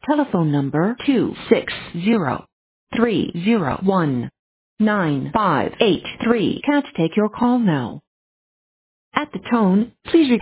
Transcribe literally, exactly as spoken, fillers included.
Telephone number two six zero three zero one nine five eight three. Can't take your call now. At the tone, please